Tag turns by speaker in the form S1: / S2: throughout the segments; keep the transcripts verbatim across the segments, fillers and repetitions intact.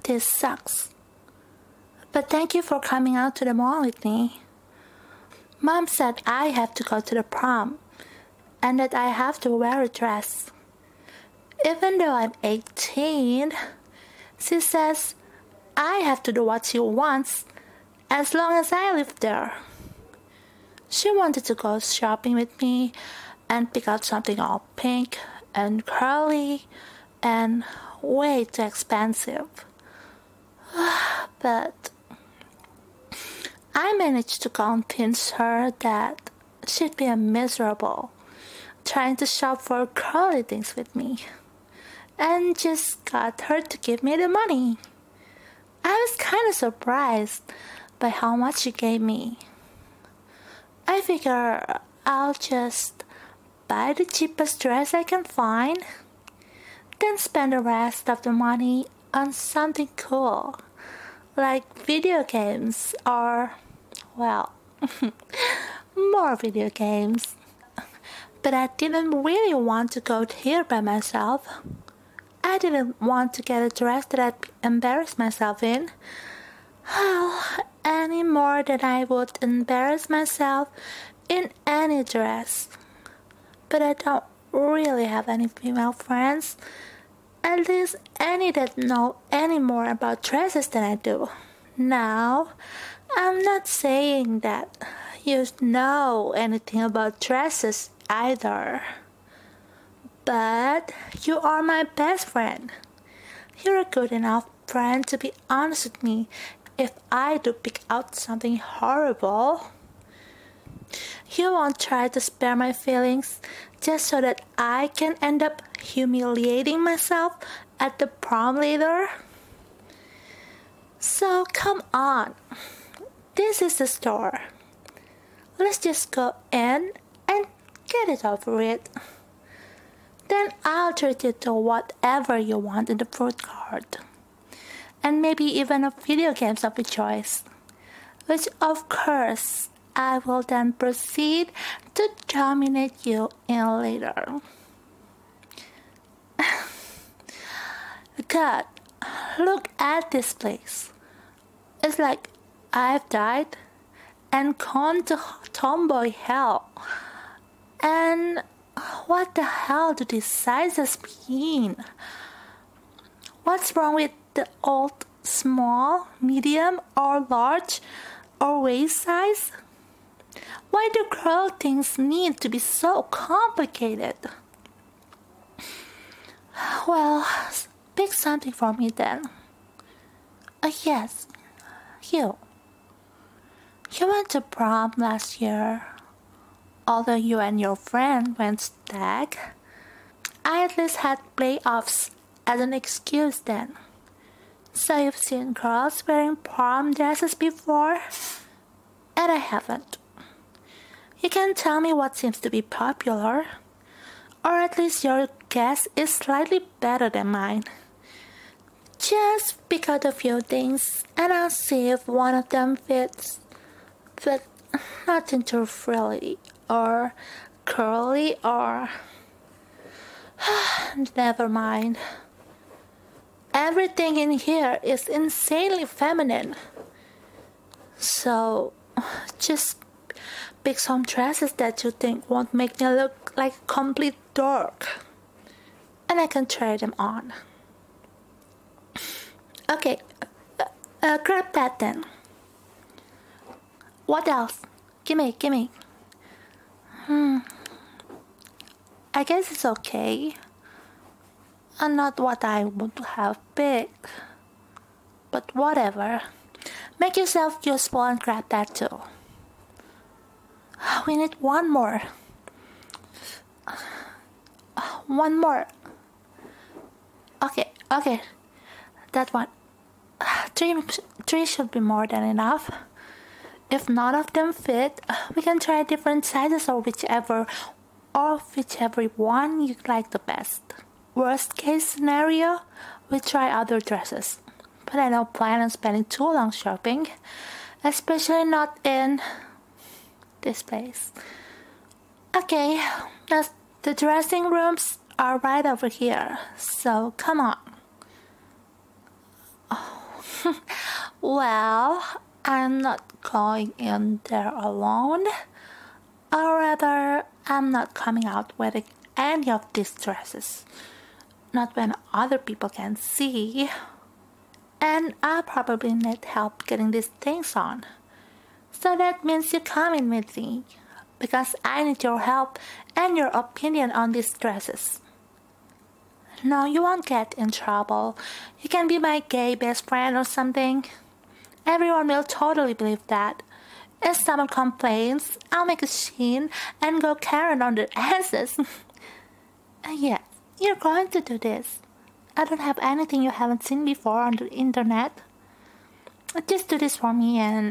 S1: This sucks. But thank you for coming out to the mall with me. Mom said I have to go to the prom and that I have to wear a dress. Even though I'm eighteen, she says I have to do what she wants as long as I live there. She wanted to go shopping with me and pick out something all pink and curly and way too expensive. But I managed to convince her that she'd be miserable trying to shop for curly things with me, and just got her to give me the money. I was kind of surprised by how much she gave me. I figure I'll just buy the cheapest dress I can find, then spend the rest of the money on something cool, like video games or, well, more video games. But I didn't really want to go here by myself. I didn't want to get a dress that I'd embarrass myself in. Well, any more than I would embarrass myself in any dress. But I don't really have any female friends. At least any that know any more about dresses than I do. Now, I'm not saying that you know anything about dresses either. But you are my best friend. You're a good enough friend to be honest with me if I do pick out something horrible. You won't try to spare my feelings just so that I can end up humiliating myself at the prom later. So come on. This is the store. Let's just go in and get it over with. Then I'll treat you to whatever you want in the food court. And maybe even a video games of your choice. Which of course I will then proceed to dominate you in later. God, look at this place. It's like I've died and gone to tomboy hell. And what the hell do these sizes mean? What's wrong with the old small, medium, or large, or waist size? Why do girl things need to be so complicated? Well, pick something for me then. Uh, yes, you. You went to prom last year. Although you and your friend went stag, I at least had playoffs as an excuse then. So you've seen girls wearing prom dresses before? And I haven't. You can tell me what seems to be popular. Or at least your guess is slightly better than mine. Just pick out a few things and I'll see if one of them fits. But nothing too frilly or curly or... Never mind. Everything in here is insanely feminine. So, just pick some dresses that you think won't make me look like a complete dork. And I can try them on. Okay, uh, uh, grab that then. What else? Gimme, gimme. Hmm. I guess it's okay. And not what I would have picked. But whatever. Make yourself useful and grab that too. We need one more. One more. Okay, okay. That one. Three, three should be more than enough. If none of them fit, we can try different sizes or whichever or whichever one you like the best. Worst case scenario, we try other dresses. But I don't plan on spending too long shopping, especially not in this place. Okay, that's, the dressing rooms are right over here, so come on. Oh. Well, I'm not going in there alone. Or rather, I'm not coming out wearing any of these dresses. Not when other people can see. And I probably need help getting these things on. So that means you come in with me. Because I need your help and your opinion on these dresses. No, you won't get in trouble. You can be my gay best friend or something. Everyone will totally believe that. If someone complains, I'll make a scene and go Karen on the asses. Yes, you're going to do this. I don't have anything you haven't seen before on the internet. Just do this for me and...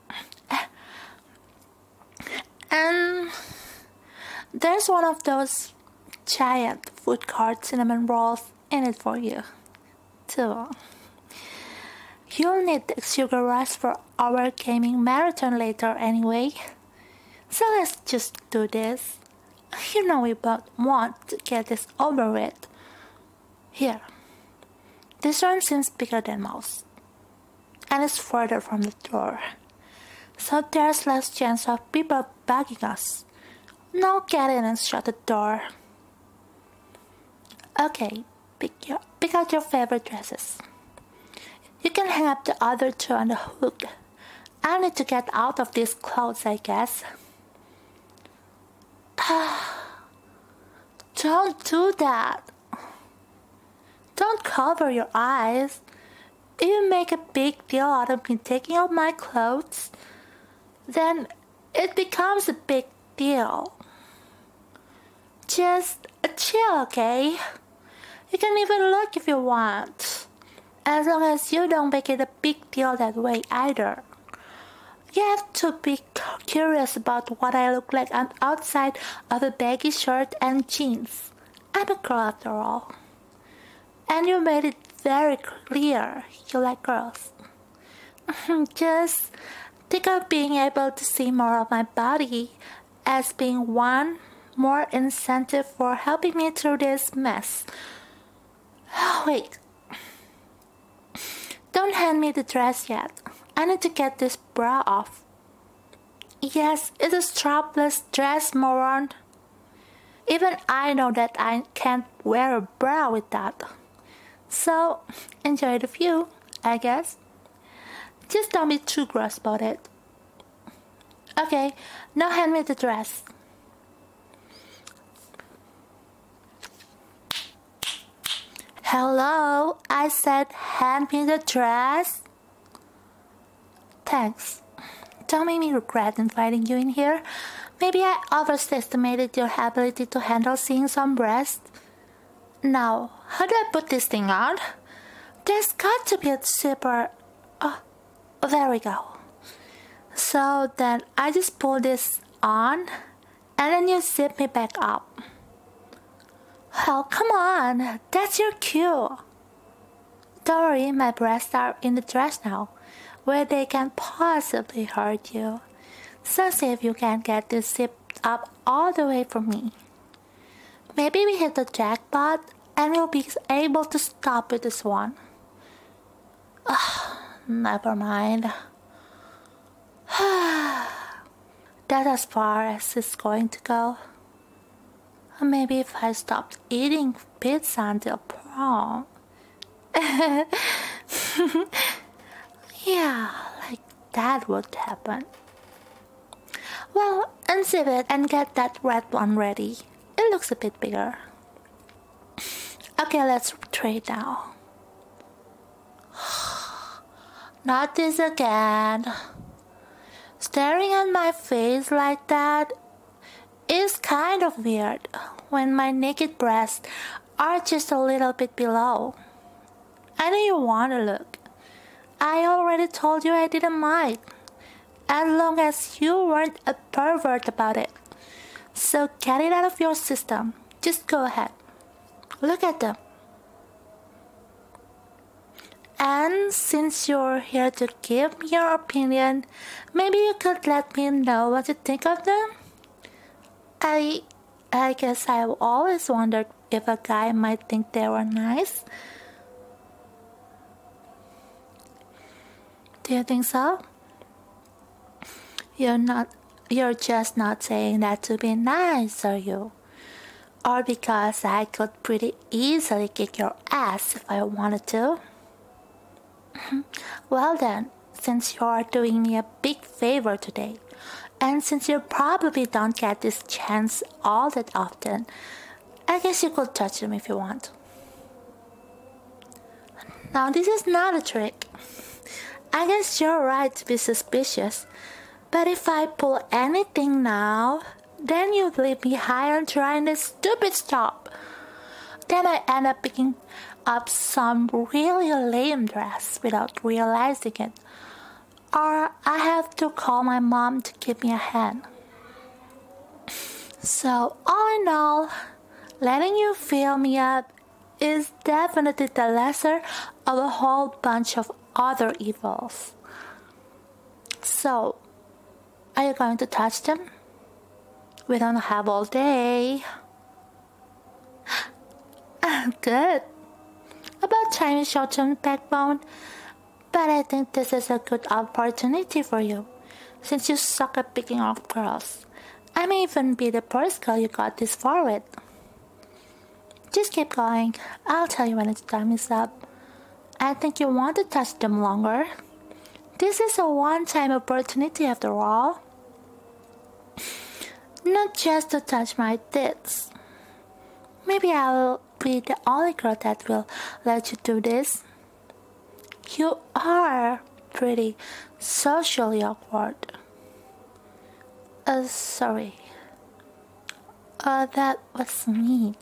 S1: And... There's one of those giant food cart cinnamon rolls in it for you, too. You'll need the sugar rush for our gaming marathon later anyway. So let's just do this. You know we both want to get this over with. Here. This one seems bigger than most. And it's further from the door. So there's less chance of people bugging us. Now get in and shut the door. Okay, pick, your, pick out your favorite dresses. You can hang up the other two on the hook. I need to get out of these clothes, I guess. Don't do that. Don't cover your eyes. If you make a big deal out of me taking off my clothes, then it becomes a big deal. Just chill, okay? You can even look if you want. As long as you don't make it a big deal that way either. You have to be curious about what I look like on outside of a baggy shirt and jeans. I'm a girl after all. And you made it very clear you like girls. Just think of being able to see more of my body as being one more incentive for helping me through this mess. Oh, wait. Don't hand me the dress yet. I need to get this bra off. Yes, it's a strapless dress, moron. Even I know that I can't wear a bra with that. So, enjoy the view, I guess. Just don't be too gross about it. Okay, now hand me the dress. Hello, I said hand me the dress. Thanks. Don't make me regret inviting you in here. Maybe I overestimated your ability to handle seeing some breast. Now, how do I put this thing on? There's got to be a zipper. Oh, there we go. So then I just pull this on and then you zip me back up. Oh, come on. That's your cue. Don't worry, my breasts are in the dress now, where they can possibly hurt you. So see if you can get this zipped up all the way for me. Maybe we hit the jackpot and we'll be able to stop with this one. Ugh, never mind. That's as far as it's going to go. Maybe if I stopped eating pizza until prom. Yeah, like that would happen. Well, unzip it and get that red one ready. It looks a bit bigger. Okay, let's trade now. Not this again. Staring at my face like that is kind of weird when my naked breasts are just a little bit below. I know you want to look. I already told you I didn't mind, as long as you weren't a pervert about it. So get it out of your system. Just go ahead. Look at them. And since you're here to give me your opinion, maybe you could let me know what you think of them? I, I guess I've always wondered if a guy might think they were nice. Do you think so? You're not you're just not saying that to be nice, are you? Or because I could pretty easily kick your ass if I wanted to? Well then, since you're doing me a big favor today, and since you probably don't get this chance all that often, I guess you could touch them if you want. Now this is not a trick. I guess you're right to be suspicious, but if I pull anything now, then you'd leave me high and dry in this stupid stop. Then I end up picking up some really lame dress without realizing it. Or I have to call my mom to give me a hand. So all in all, letting you fill me up is definitely the lesser of a whole bunch of other evils. So, are you going to touch them? We don't have all day. Good. About time you showed some backbone. But I think this is a good opportunity for you, since you suck at picking off girls. I may even be the first girl you got this far with. Just keep going. I'll tell you when its time is up. I think you want to touch them longer. This is a one-time opportunity after all. Not just to touch my tits. Maybe I'll be the only girl that will let you do this. You are pretty socially awkward. Uh, sorry. Uh, that was mean.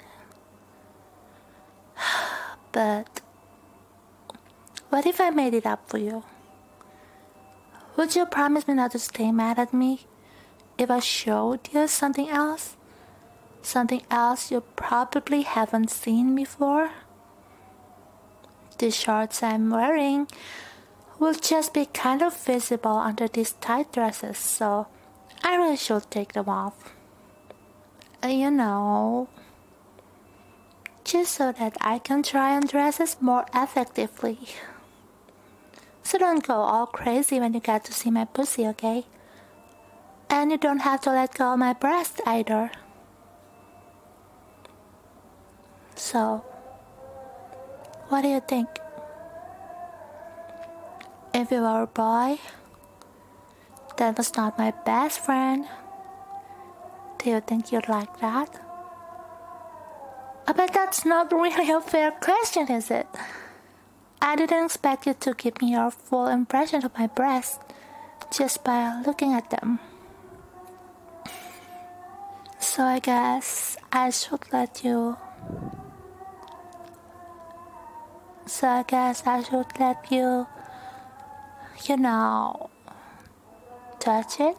S1: But what if I made it up for you? Would you promise me not to stay mad at me if I showed you something else? Something else you probably haven't seen before? The shorts I'm wearing will just be kind of visible under these tight dresses, so I really should take them off. Uh, you know, just so that I can try on dresses more effectively. So don't go all crazy when you get to see my pussy, okay? And you don't have to let go of my breast either. So, what do you think? If you were a boy that was not my best friend, do you think you'd like that? But that's not really a fair question, is it? I didn't expect you to give me your full impression of my breasts just by looking at them. So I guess I should let you... So I guess I should let you, you know, touch it.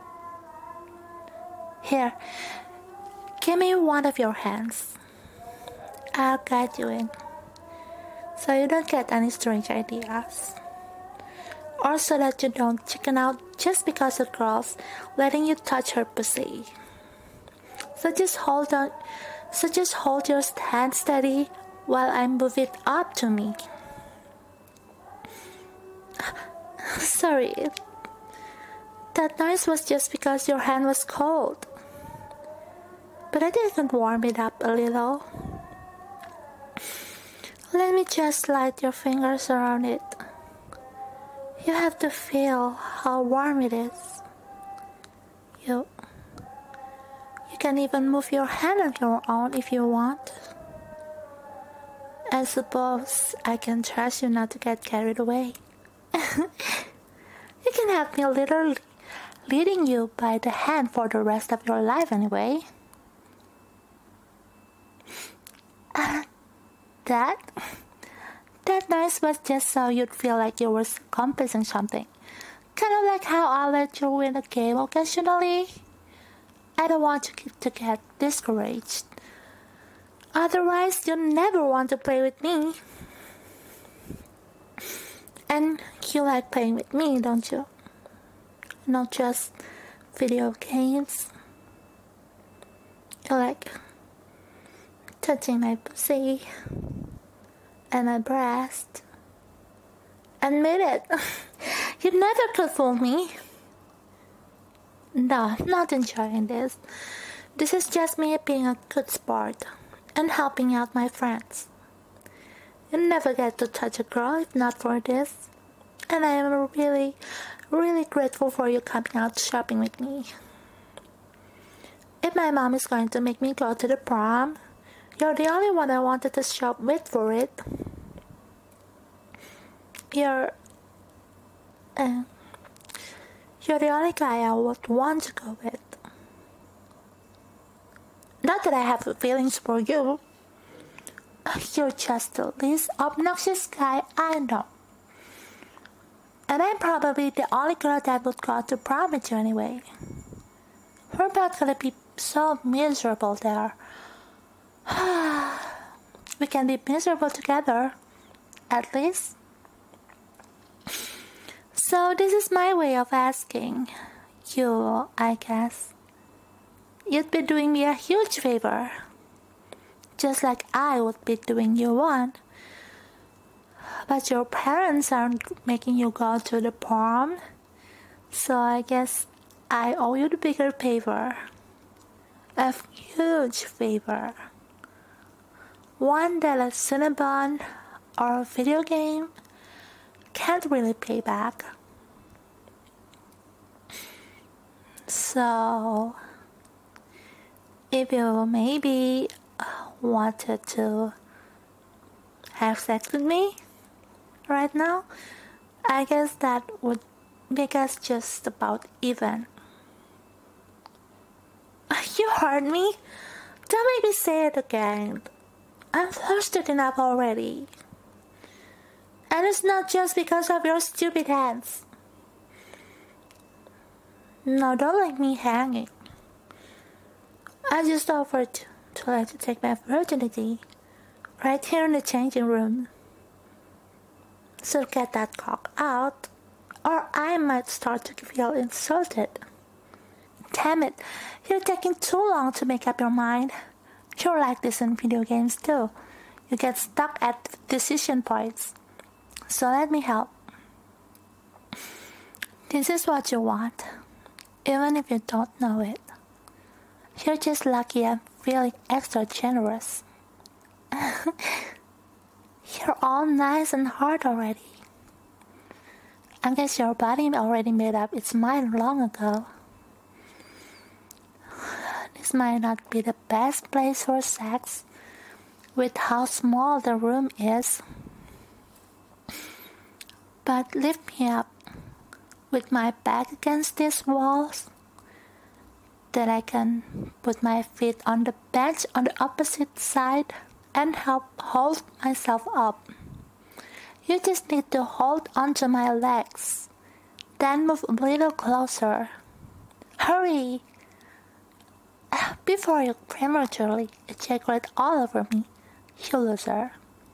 S1: Here, give me one of your hands. I'll guide you in, so you don't get any strange ideas. Or so that you don't chicken out just because a girl's letting you touch her pussy. So just hold on, so just hold your hand steady while I move it up to me. Sorry, that noise was just because your hand was cold. But I didn't warm it up a little. Let me just slide your fingers around it. You have to feel how warm it is. You, you can even move your hand on your own if you want. I suppose I can trust you not to get carried away. You can have me literally leading you by the hand for the rest of your life anyway. Uh, that that noise was just so you'd feel like you were accomplishing something. Kind of like how I let you win a game occasionally. I don't want you to get discouraged. Otherwise, you'll never want to play with me. And you like playing with me, don't you? Not just video games. You like touching my pussy and my breast. Admit it. You never could fool me. No, I'm not enjoying this. This is just me being a good sport and helping out my friends. You never get to touch a girl if not for this. And I am really, really grateful for you coming out shopping with me. If my mom is going to make me go to the prom, you're the only one I wanted to shop with for it. You're... Uh, you're the only guy I would want to go with. Not that I have feelings for you. You're just the least obnoxious guy I know. And I'm probably the only girl that would go to prom with you anyway. We're both gonna be so miserable there. We can be miserable together, at least. So this is my way of asking you, I guess. You'd be doing me a huge favor, just like I would be doing you one. But your parents aren't making you go to the prom, so I guess I owe you the bigger favor. A huge favor. One that a Cinnabon or a video game can't really pay back. So, if you maybe wanted to have sex with me right now, I guess that would make us just about even. You heard me? Don't make me say it again. I'm thirsty enough already. And it's not just because of your stupid hands. No, don't leave me hanging. I just offered to let you take my virginity right here in the changing room. So get that cock out, or I might start to feel insulted. Damn it, you're taking too long to make up your mind. You're like this in video games too. You get stuck at decision points. So let me help. This is what you want, even if you don't know it. You're just lucky I'm feeling extra generous. You're all nice and hard already. I guess your body already made up its mind long ago. This might not be the best place for sex, with how small the room is. But lift me up with my back against these walls, that I can put my feet on the bench on the opposite side and help hold myself up. You just need to hold onto my legs, then move a little closer. Hurry! Before you prematurely ejaculate all over me, you loser.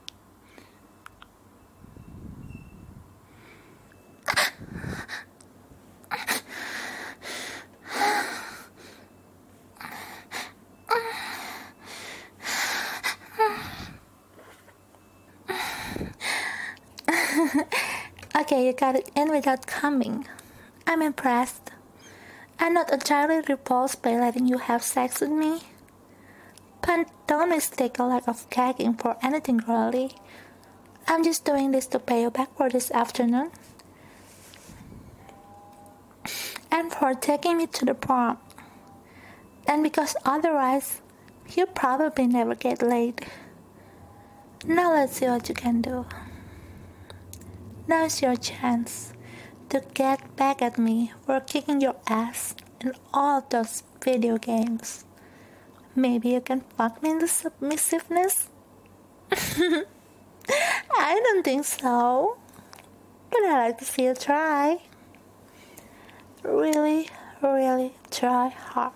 S1: Okay, you got it in without coming. I'm impressed. I'm not entirely repulsed by letting you have sex with me. But don't mistake a lack of gagging for anything girly. I'm just doing this to pay you back for this afternoon. And for taking me to the prom. And because otherwise, you probably never get laid. Now let's see what you can do. Now's your chance to get back at me for kicking your ass in all of those video games. Maybe you can fuck me into submissiveness? I don't think so, but I like to see you try. Really, really try hard.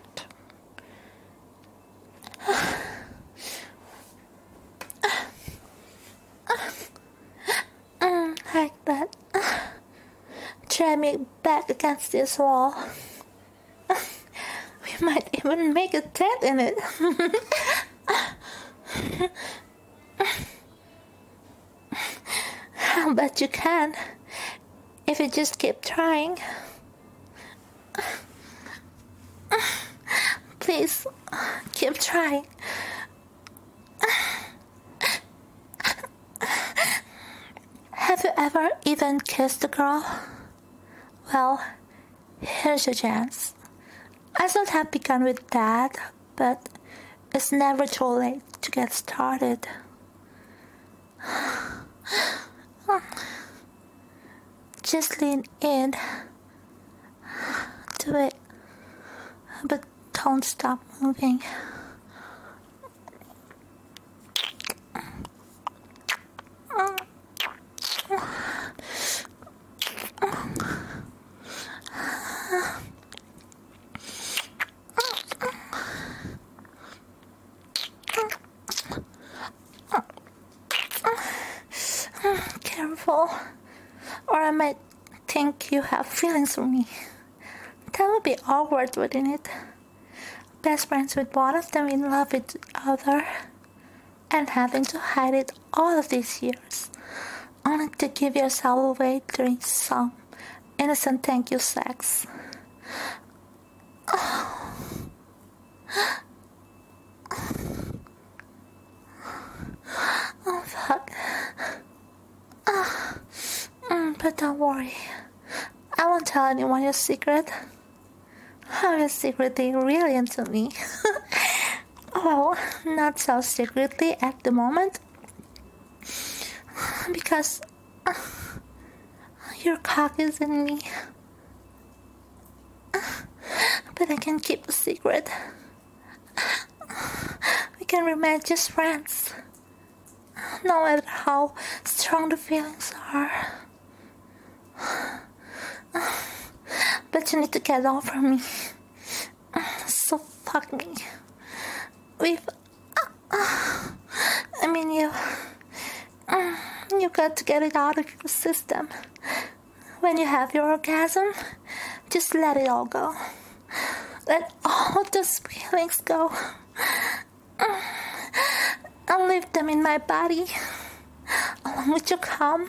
S1: Like that. Try me back against this wall. We might even make a dent in it. I'll bet you can. if you just keep trying. Please, keep trying. Have you ever even kissed a girl? Well, here's your chance. I should have begun with that, but it's never too late to get started. Just lean in. Do it. But don't stop moving. Careful, or I might think you have feelings for me. That would be awkward, wouldn't it? Best friends with one of them in love with the other, and having to hide it all of these years, only to give yourself away during some innocent thank you sex. Oh. Oh, fuck. Oh. Mm, but don't worry. I won't tell anyone your secret. How is secretly really into me? Well, not so secretly at the moment. Because uh, your cock is in me. Uh, but I can keep a secret. We can remain just friends. No matter how strong the feelings are. But you need to get over me. So fuck me. We've... I mean, you... You got to get it out of your system. When you have your orgasm, just let it all go. Let all those feelings go. I'll leave them in my body, along with your cum.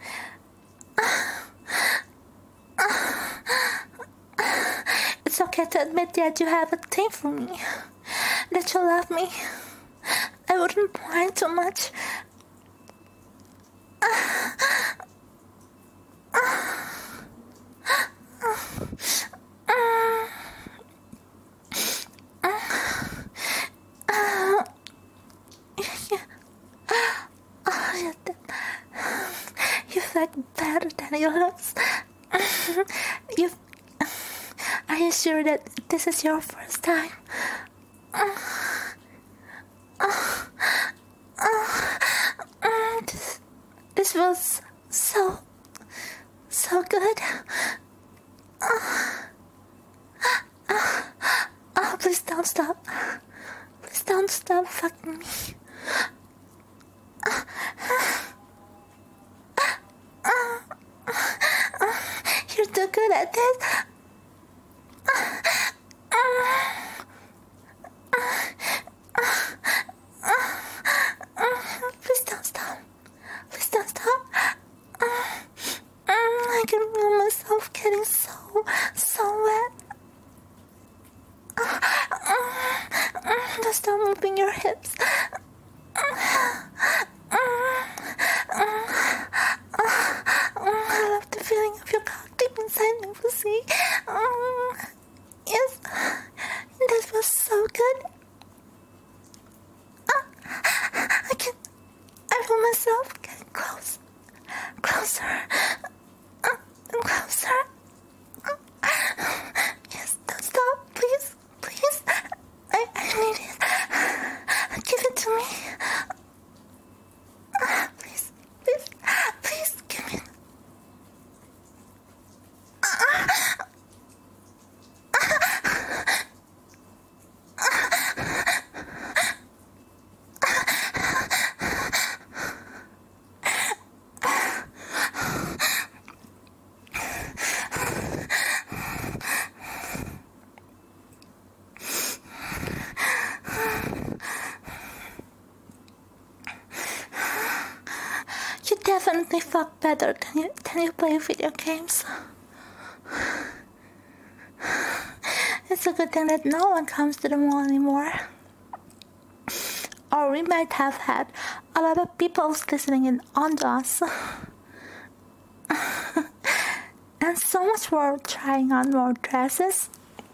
S1: It's okay to admit that you have a thing for me, that you love me. I wouldn't mind too much. You look better than you look. You. Are you sure that this is your first time? This, this was so, so good. Oh, please don't stop. Please don't stop fucking me. You're too good at this. Please don't stop. Please don't stop. I can feel myself getting so, so wet. Just stop moving your hips. I love the feeling of your cock deep inside my pussy. make me feel better than you, than you play video games. It's a good thing that no one comes to the mall anymore. Or we might have had a lot of people listening in on us. And so much for trying on more dresses.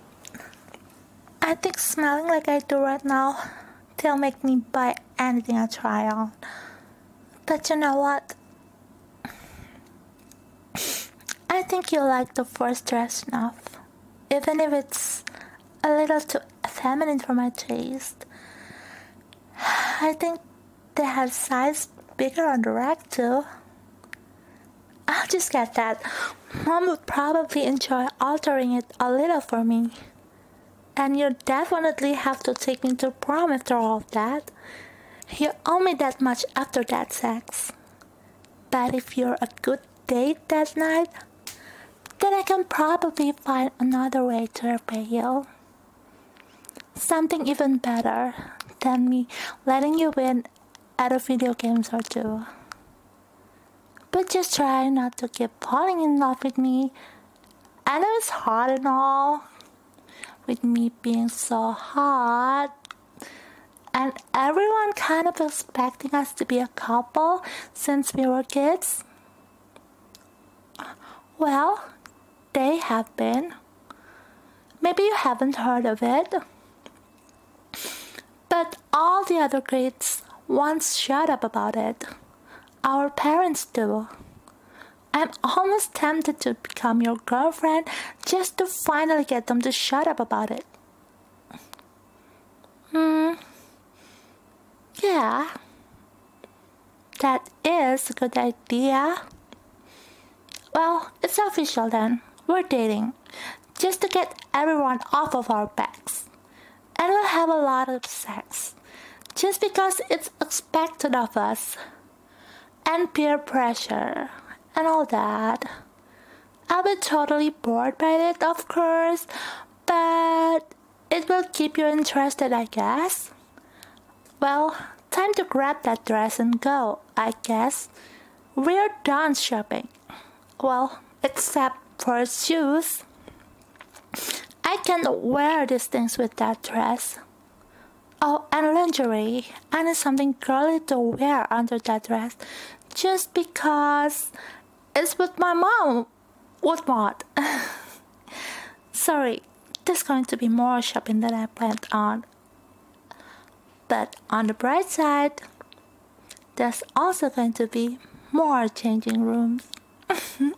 S1: I think smelling like I do right now will make me buy anything I try on. But you know what? I think you like the first dress enough, even if it's a little too feminine for my taste. I think they have size bigger on the rack too. I'll just get that. Mom would probably enjoy altering it a little for me. And you definitely have to take me to prom after all of that. You owe me that much after that sex. But if you're a good date that night, then I can probably find another way to repay you. Something even better than me letting you win at a video games or two. But just try not to keep falling in love with me. I know it's hard and all, with me being so hot, and everyone kind of expecting us to be a couple since we were kids. Well, they have been. Maybe you haven't heard of it. But all the other kids once shut up about it. Our parents do. I'm almost tempted to become your girlfriend just to finally get them to shut up about it. Hmm. Yeah. That is a good idea. Well, it's official then. We're dating. Just to get everyone off of our backs. And we'll have a lot of sex. Just because it's expected of us. And peer pressure. And all that. I'll be totally bored by it, of course. But it will keep you interested, I guess. Well, time to grab that dress and go, I guess. We're done shopping. Well, except for shoes. I can wear these things with that dress. Oh, and lingerie. I need something girly to wear under that dress. Just because it's what my mom would want. Sorry, there's going to be more shopping than I planned on. But on the bright side, there's also going to be more changing rooms.